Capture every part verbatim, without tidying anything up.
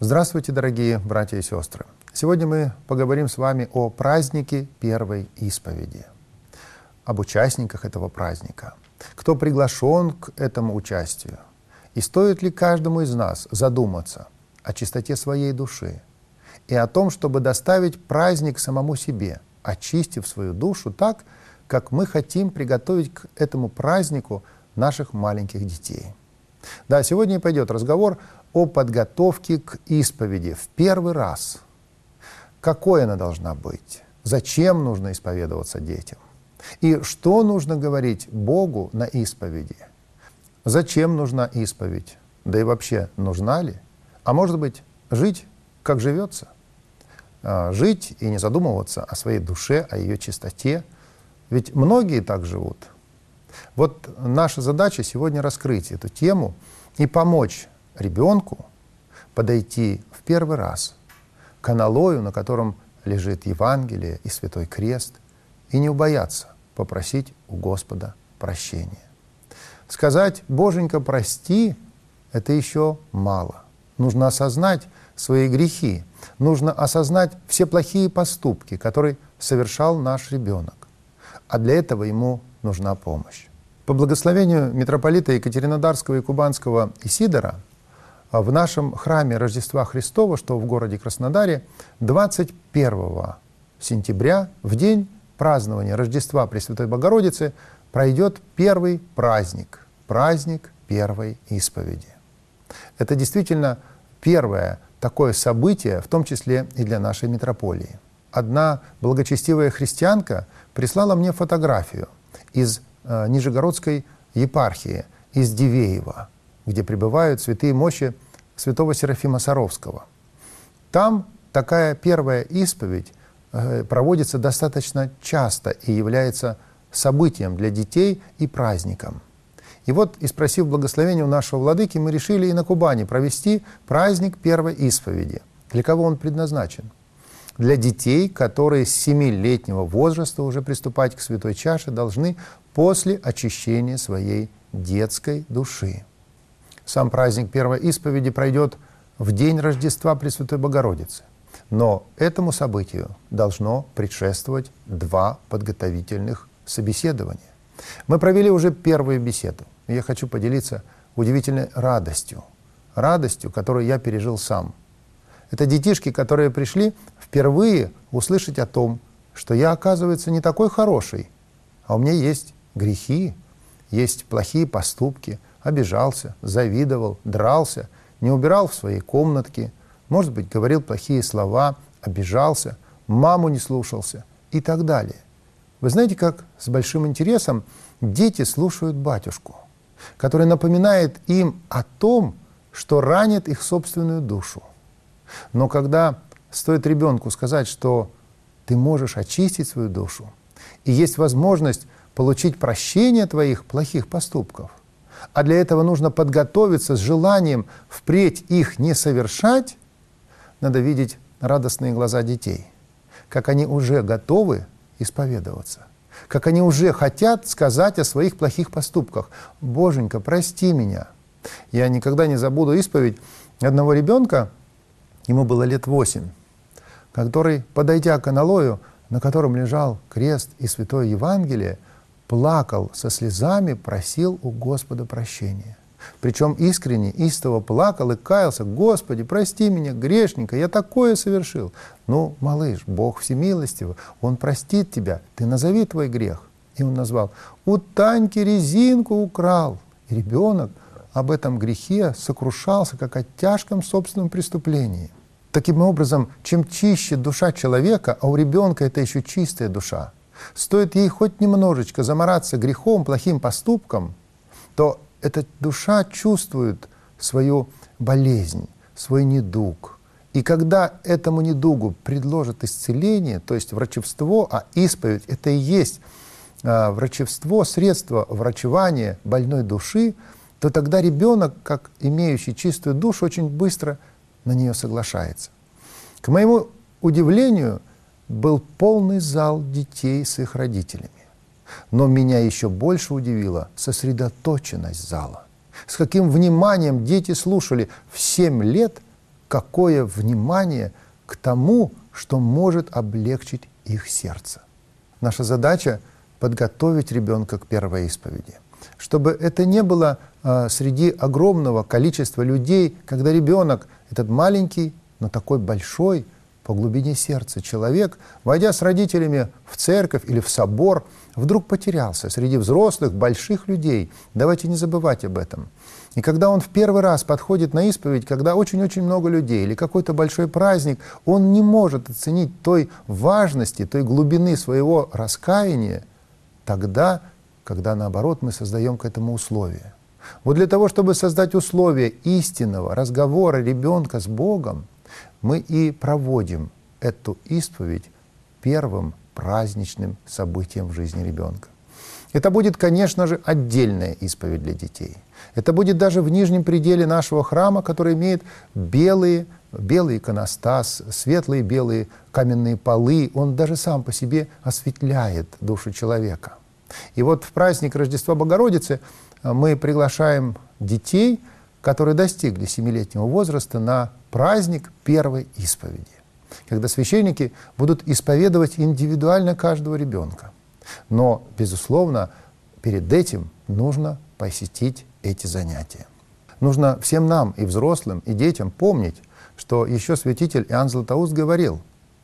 Здравствуйте, дорогие братья и сестры! Сегодня мы поговорим с вами о празднике первой исповеди, об участниках этого праздника, кто приглашен к этому участию, и стоит ли каждому из нас задуматься о чистоте своей души и о том, чтобы доставить праздник самому себе, очистив свою душу так, как мы хотим приготовить к этому празднику наших маленьких детей. Да, сегодня пойдет разговор о подготовке к исповеди в первый раз. Какой она должна быть? Зачем нужно исповедоваться детям? И что нужно говорить Богу на исповеди? Зачем нужна исповедь? Да и вообще, нужна ли? А может быть, жить, как живется? Жить и не задумываться о своей душе, о ее чистоте. Ведь многие так живут. Вот наша задача сегодня раскрыть эту тему и помочь ребенку подойти в первый раз к аналою, на котором лежит Евангелие и Святой Крест, и не убояться попросить у Господа прощения. Сказать «Боженька, прости» — это еще мало. Нужно осознать свои грехи, нужно осознать все плохие поступки, которые совершал наш ребенок. А для этого ему нужна помощь. По благословению митрополита Екатеринодарского и Кубанского Исидора в нашем храме Рождества Христова, что в городе Краснодаре, двадцать первого сентября, в день празднования Рождества Пресвятой Богородицы, пройдет первый праздник, праздник первой исповеди. Это действительно первое такое событие, в том числе и для нашей митрополии. Одна благочестивая христианка прислала мне фотографию из э, Нижегородской епархии, из Дивеева, где пребывают святые мощи святого Серафима Саровского. Там такая первая исповедь э, проводится достаточно часто и является событием для детей и праздником. И вот, и спросив благословения у нашего владыки, мы решили и на Кубани провести праздник первой исповеди. Для кого он предназначен? Для детей, которые с семилетнего возраста уже приступать к святой чаше должны после очищения своей детской души. Сам праздник первой исповеди пройдет в день Рождества Пресвятой Богородицы. Но этому событию должно предшествовать два подготовительных собеседования. Мы провели уже первую беседу. И я хочу поделиться удивительной радостью. Радостью, которую я пережил сам. Это детишки, которые пришли впервые услышать о том, что я, оказывается, не такой хороший, а у меня есть грехи, есть плохие поступки, обижался, завидовал, дрался, не убирал в своей комнатке, может быть, говорил плохие слова, обижался, маму не слушался и так далее. Вы знаете, как с большим интересом дети слушают батюшку, который напоминает им о том, что ранит их собственную душу. Но когда стоит ребенку сказать, что ты можешь очистить свою душу, и есть возможность получить прощение твоих плохих поступков, а для этого нужно подготовиться с желанием впредь их не совершать, надо видеть радостные глаза детей, как они уже готовы исповедоваться, как они уже хотят сказать о своих плохих поступках. «Боженька, прости меня». Я никогда не забуду исповедь одного ребенка, ему было лет восемь, который, подойдя к аналою, на котором лежал крест и Святое Евангелие, плакал со слезами, просил у Господа прощения. Причем искренне, истово плакал и каялся: «Господи, прости меня, грешника, я такое совершил». «Ну, малыш, Бог всемилостивый, Он простит тебя, ты назови твой грех». И он назвал: «У Таньки резинку украл». И ребенок об этом грехе сокрушался, как о тяжком собственном преступлении. Таким образом, чем чище душа человека, а у ребенка это еще чистая душа, стоит ей хоть немножечко замораться грехом, плохим поступком, то эта душа чувствует свою болезнь, свой недуг. И когда этому недугу предложат исцеление, то есть врачевство, а исповедь — это и есть а, врачевство, средство врачевания больной души, то тогда ребенок, как имеющий чистую душу, очень быстро на нее соглашается. К моему удивлению, был полный зал детей с их родителями. Но меня еще больше удивила сосредоточенность зала. С каким вниманием дети слушали в семь лет, какое внимание к тому, что может облегчить их сердце. Наша задача — подготовить ребенка к первой исповеди, чтобы это не было э, среди огромного количества людей, когда ребенок, этот маленький, но такой большой по глубине сердца человек, войдя с родителями в церковь или в собор, вдруг потерялся среди взрослых, больших людей. Давайте не забывать об этом. И когда он в первый раз подходит на исповедь, когда очень-очень много людей или какой-то большой праздник, он не может оценить той важности, той глубины своего раскаяния тогда, когда, наоборот, мы создаем к этому условия. Вот для того, чтобы создать условия истинного разговора ребенка с Богом, мы и проводим эту исповедь первым праздничным событием в жизни ребенка. Это будет, конечно же, отдельная исповедь для детей. Это будет даже в нижнем пределе нашего храма, который имеет белые, белый иконостас, светлые белые каменные полы. Он даже сам по себе осветляет душу человека. И вот в праздник Рождества Богородицы мы приглашаем детей, которые достигли семилетнего возраста, на праздник первой исповеди, когда священники будут исповедовать индивидуально каждого ребенка. Но, безусловно, перед этим нужно посетить эти занятия. Нужно всем нам, и взрослым, и детям, помнить, что еще святитель Иоанн Златоуст говорил: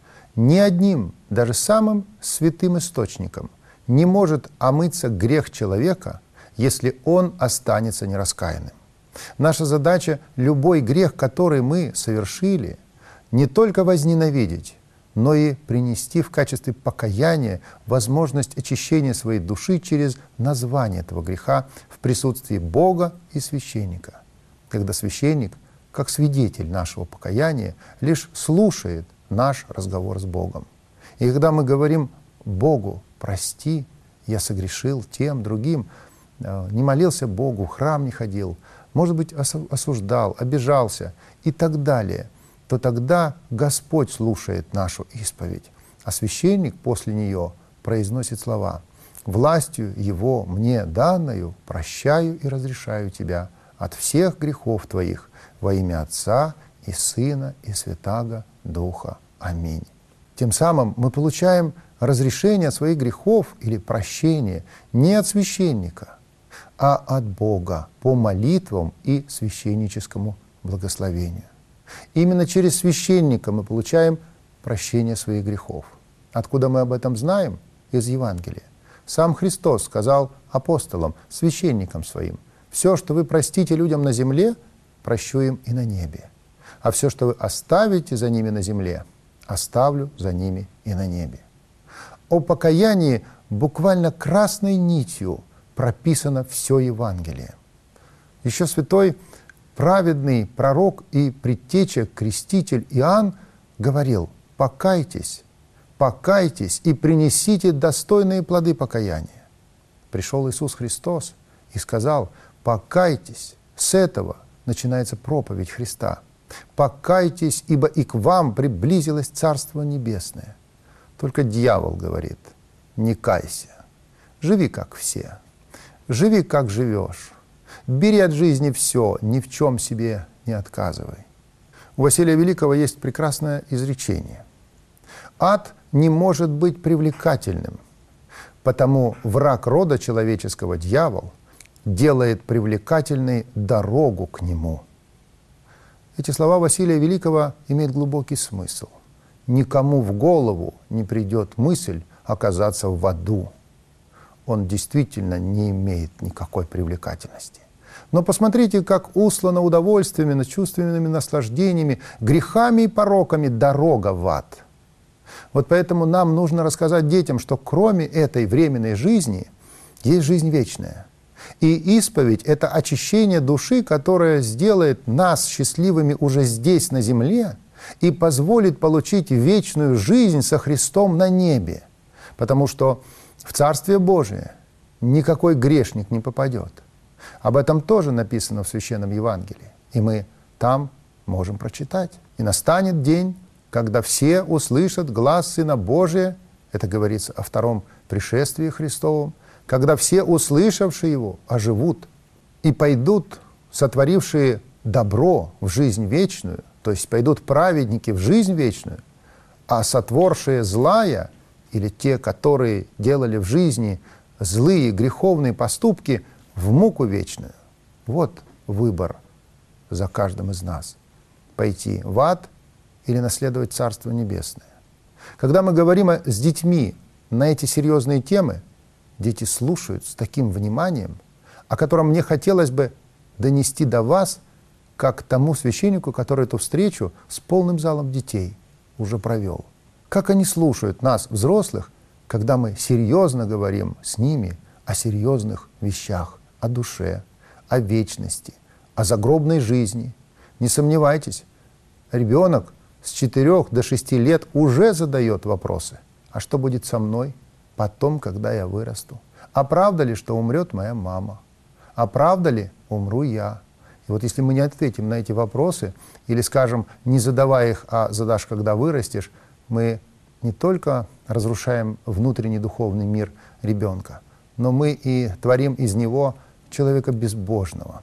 ни одним, даже самым святым источником не может омыться грех человека, если он останется нераскаянным. Наша задача — любой грех, который мы совершили, не только возненавидеть, но и принести в качестве покаяния возможность очищения своей души через название этого греха в присутствии Бога и священника, когда священник, как свидетель нашего покаяния, лишь слушает наш разговор с Богом. И когда мы говорим Богу: «Прости, я согрешил тем, другим», не молился Богу, в храм не ходил, может быть, осуждал, обижался и так далее, то тогда Господь слушает нашу исповедь, а священник после нее произносит слова: «Властью Его мне данную прощаю и разрешаю тебя от всех грехов твоих во имя Отца и Сына и Святаго Духа. Аминь». Тем самым мы получаем разрешение своих грехов или прощение не от священника, а от Бога по молитвам и священническому благословению. Именно через священника мы получаем прощение своих грехов. Откуда мы об этом знаем? Из Евангелия. Сам Христос сказал апостолам, священникам своим: «Все, что вы простите людям на земле, прощу им и на небе. А все, что вы оставите за ними на земле, оставлю за ними и на небе». О покаянии буквально красной нитью прописано все Евангелие. Еще святой праведный пророк и предтеча, креститель Иоанн говорил: «Покайтесь, покайтесь и принесите достойные плоды покаяния». Пришел Иисус Христос и сказал: «Покайтесь». С этого начинается проповедь Христа. «Покайтесь, ибо и к вам приблизилось Царство Небесное». Только дьявол говорит: «Не кайся, живи как все, живи как живешь, бери от жизни все, ни в чем себе не отказывай». У Василия Великого есть прекрасное изречение: «Ад не может быть привлекательным, потому враг рода человеческого, дьявол, делает привлекательной дорогу к нему». Эти слова Василия Великого имеют глубокий смысл. Никому в голову не придет мысль оказаться в аду. Он действительно не имеет никакой привлекательности. Но посмотрите, как услана удовольствиями, чувственными наслаждениями, грехами и пороками дорога в ад. Вот поэтому нам нужно рассказать детям, что кроме этой временной жизни есть жизнь вечная. И исповедь — это очищение души, которое сделает нас счастливыми уже здесь, на земле, и позволит получить вечную жизнь со Христом на небе. Потому что в Царствие Божие никакой грешник не попадет. Об этом тоже написано в Священном Евангелии. И мы там можем прочитать. «И настанет день, когда все услышат глас Сына Божия», это говорится о втором пришествии Христовом, «когда все, услышавшие Его, оживут и пойдут, сотворившие добро в жизнь вечную, то есть пойдут праведники в жизнь вечную, а сотворшие злая, или те, которые делали в жизни злые греховные поступки, в муку вечную. Вот выбор за каждым из нас. Пойти в ад или наследовать Царство Небесное. Когда мы говорим с детьми на эти серьезные темы, дети слушают с таким вниманием, о котором мне хотелось бы донести до вас, как тому священнику, который эту встречу с полным залом детей уже провел. Как они слушают нас, взрослых, когда мы серьезно говорим с ними о серьезных вещах, о душе, о вечности, о загробной жизни. Не сомневайтесь, ребенок с четырёх до шести лет уже задает вопросы. А что будет со мной потом, когда я вырасту? А правда ли, что умрет моя мама? А правда ли, умру я? И вот если мы не ответим на эти вопросы, или скажем, не задавая их, а задашь, когда вырастешь, мы не только разрушаем внутренний духовный мир ребенка, но мы и творим из него человека безбожного,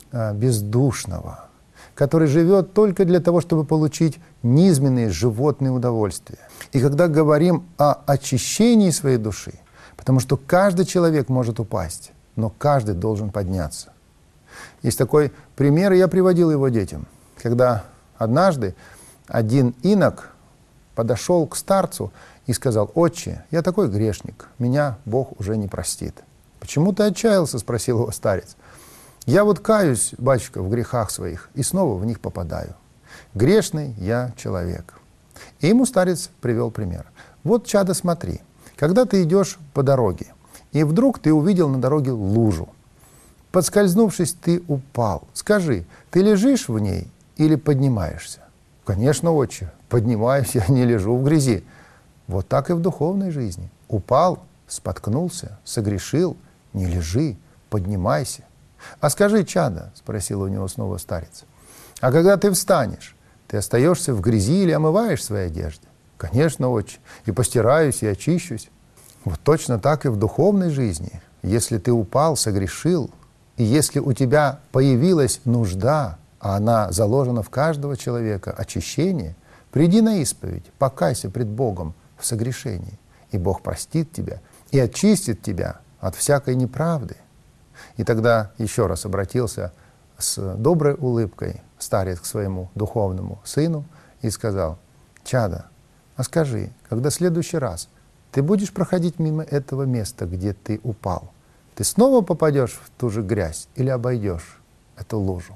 бездушного, который живет только для того, чтобы получить низменные животные удовольствия. И когда говорим о очищении своей души, потому что каждый человек может упасть, но каждый должен подняться. Есть такой пример, и я приводил его детям, когда однажды один инок подошел к старцу и сказал: «Отче, я такой грешник, меня Бог уже не простит». «Почему ты отчаялся?» — спросил его старец. «Я вот каюсь, батюшка, в грехах своих и снова в них попадаю. Грешный я человек». И ему старец привел пример. «Вот, чадо, смотри, когда ты идешь по дороге, и вдруг ты увидел на дороге лужу. Подскользнувшись, ты упал. Скажи, ты лежишь в ней или поднимаешься?» «Конечно, отче, поднимаюсь, я не лежу в грязи». Вот так и в духовной жизни. Упал, споткнулся, согрешил, не лежи, поднимайся. «А скажи, чадо, — спросил у него снова старец, — а когда ты встанешь, ты остаешься в грязи или омываешь свои одежды?» «Конечно, отче, и постираюсь, и очищусь». Вот точно так и в духовной жизни. Если ты упал, согрешил, и если у тебя появилась нужда, а она заложена в каждого человека, очищение, приди на исповедь, покайся пред Богом в согрешении, и Бог простит тебя и очистит тебя от всякой неправды. И тогда еще раз обратился с доброй улыбкой старец к своему духовному сыну и сказал: «Чадо, а скажи, когда в следующий раз ты будешь проходить мимо этого места, где ты упал, ты снова попадешь в ту же грязь или обойдешь эту лужу?»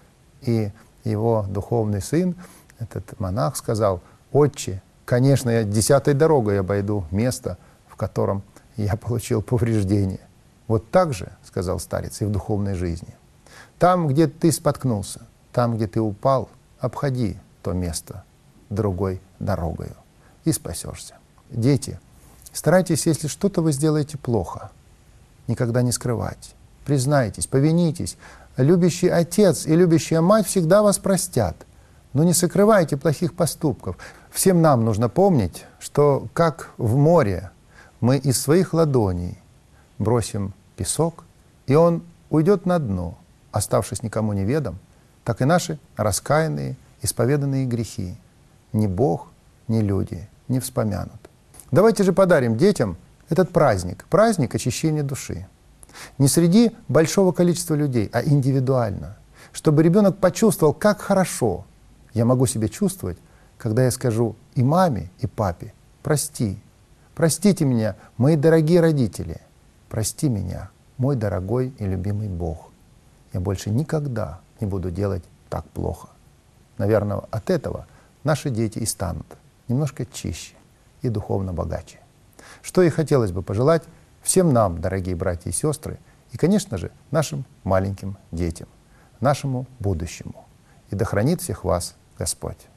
И его духовный сын, этот монах, сказал: «Отче, конечно, я десятой дорогой обойду место, в котором я получил повреждение». Вот так же, сказал старец, и в духовной жизни. Там, где ты споткнулся, там, где ты упал, обходи то место другой дорогою и спасешься. Дети, старайтесь, если что-то вы сделаете плохо, никогда не скрывать. Признайтесь, повинитесь. Любящий отец и любящая мать всегда вас простят. Но не сокрывайте плохих поступков. Всем нам нужно помнить, что как в море мы из своих ладоней бросим песок, и он уйдет на дно, оставшись никому неведом, так и наши раскаянные, исповеданные грехи ни Бог, ни люди не вспомянут. Давайте же подарим детям этот праздник, праздник очищения души. Не среди большого количества людей, а индивидуально, чтобы ребенок почувствовал, как хорошо я могу себя чувствовать, когда я скажу и маме, и папе: «Прости, простите меня, мои дорогие родители, прости меня, мой дорогой и любимый Бог. Я больше никогда не буду делать так плохо». Наверное, от этого наши дети и станут немножко чище и духовно богаче. Что и хотелось бы пожелать всем нам, дорогие братья и сестры, и, конечно же, нашим маленьким детям, нашему будущему. И да хранит всех вас Господь.